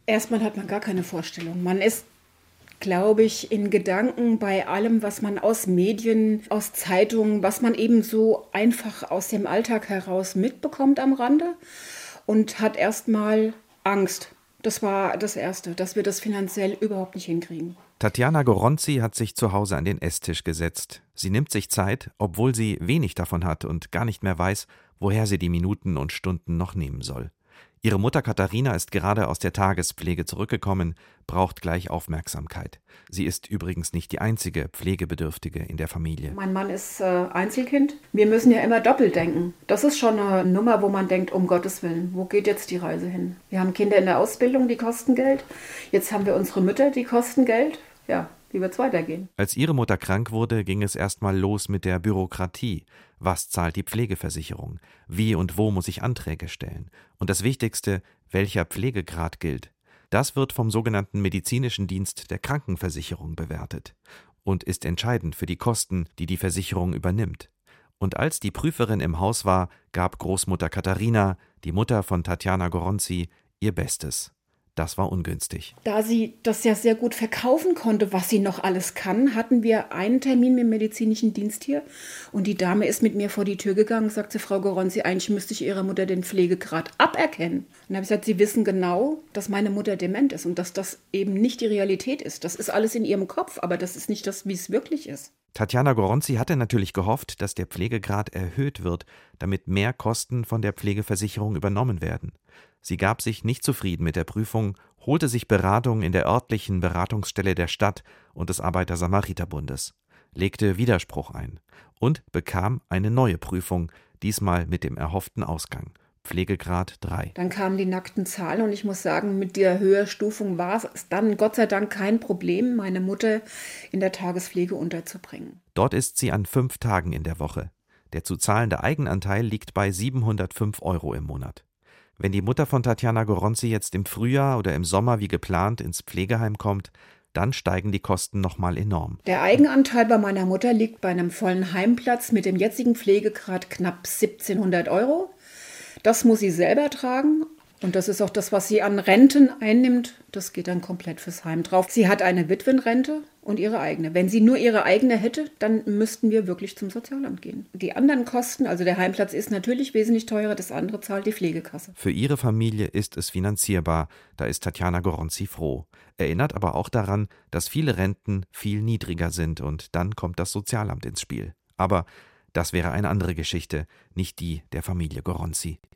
Erstmal hat man gar keine Vorstellung. Man ist, glaube ich, in Gedanken bei allem, was man aus Medien, aus Zeitungen, was man eben so einfach aus dem Alltag heraus mitbekommt am Rande und hat erstmal Angst. Das war das Erste, dass wir das finanziell überhaupt nicht hinkriegen. Tatjana Goronzi hat sich zu Hause an den Esstisch gesetzt. Sie nimmt sich Zeit, obwohl sie wenig davon hat und gar nicht mehr weiß, woher sie die Minuten und Stunden noch nehmen soll. Ihre Mutter Katharina ist gerade aus der Tagespflege zurückgekommen, braucht gleich Aufmerksamkeit. Sie ist übrigens nicht die einzige Pflegebedürftige in der Familie. Mein Mann ist Einzelkind. Wir müssen ja immer doppelt denken. Das ist schon eine Nummer, wo man denkt, um Gottes Willen, wo geht jetzt die Reise hin? Wir haben Kinder in der Ausbildung, die kosten Geld. Jetzt haben wir unsere Mütter, die kosten Geld. Ja, wie wird es weitergehen? Als ihre Mutter krank wurde, ging es erstmal los mit der Bürokratie. Was zahlt die Pflegeversicherung? Wie und wo muss ich Anträge stellen? Und das Wichtigste, welcher Pflegegrad gilt? Das wird vom sogenannten medizinischen Dienst der Krankenversicherung bewertet und ist entscheidend für die Kosten, die die Versicherung übernimmt. Und als die Prüferin im Haus war, gab Großmutter Katharina, die Mutter von Tatjana Goronzi, ihr Bestes. Das war ungünstig. Da sie das ja sehr gut verkaufen konnte, was sie noch alles kann, hatten wir einen Termin mit dem medizinischen Dienst hier. Und die Dame ist mit mir vor die Tür gegangen und sagte, Frau Goronzi, eigentlich müsste ich Ihrer Mutter den Pflegegrad aberkennen. Und dann habe ich gesagt, Sie wissen genau, dass meine Mutter dement ist und dass das eben nicht die Realität ist. Das ist alles in ihrem Kopf, aber das ist nicht das, wie es wirklich ist. Tatjana Goronzi hatte natürlich gehofft, dass der Pflegegrad erhöht wird, damit mehr Kosten von der Pflegeversicherung übernommen werden. Sie gab sich nicht zufrieden mit der Prüfung, holte sich Beratung in der örtlichen Beratungsstelle der Stadt und des Arbeiter-Samariter-Bundes, legte Widerspruch ein und bekam eine neue Prüfung, diesmal mit dem erhofften Ausgang. Pflegegrad 3. Dann kamen die nackten Zahlen und ich muss sagen, mit der Höherstufung war es dann Gott sei Dank kein Problem, meine Mutter in der Tagespflege unterzubringen. Dort ist sie an 5 Tagen in der Woche. Der zu zahlende Eigenanteil liegt bei 705 € im Monat. Wenn die Mutter von Tatjana Goronzi jetzt im Frühjahr oder im Sommer wie geplant ins Pflegeheim kommt, dann steigen die Kosten nochmal enorm. Der Eigenanteil bei meiner Mutter liegt bei einem vollen Heimplatz mit dem jetzigen Pflegegrad knapp 1.700 €. Das muss sie selber tragen und das ist auch das, was sie an Renten einnimmt. Das geht dann komplett fürs Heim drauf. Sie hat eine Witwenrente und ihre eigene. Wenn sie nur ihre eigene hätte, dann müssten wir wirklich zum Sozialamt gehen. Die anderen Kosten, also der Heimplatz ist natürlich wesentlich teurer, das andere zahlt die Pflegekasse. Für ihre Familie ist es finanzierbar, da ist Tatjana Goronzi froh. Erinnert aber auch daran, dass viele Renten viel niedriger sind und dann kommt das Sozialamt ins Spiel. Aber das wäre eine andere Geschichte, nicht die der Familie Goronzi.